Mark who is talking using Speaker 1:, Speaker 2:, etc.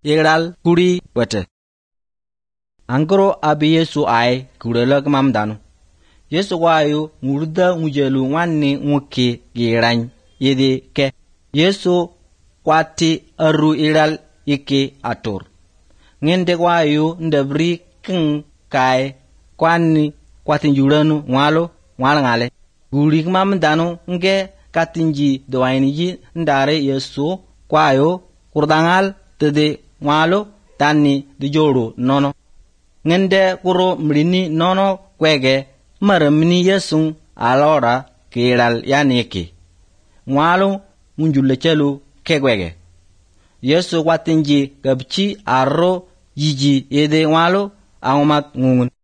Speaker 1: iral kuri wete. Angkoro abi Yesu ay kurelak mamdanu. Yesu wayo ngurda ngujelu wanni nwoke girany yedi ke. Yesu kwati aru iral ike atur. Ngende wayo ndabri king kai kwani kwatin juranu ngalo ngale. Gurik mamdanu nge katinji doainiji ndare Yesu kwayo kurdangal tede ngalo tani dijoro nono. Ngende kuro mrini nono kwege maramni Yesu alora kiral yanike. Ngalo munjule chelu kegwege. Yesu watinji gabchi arro yiji yede ngalo angumak ngungun.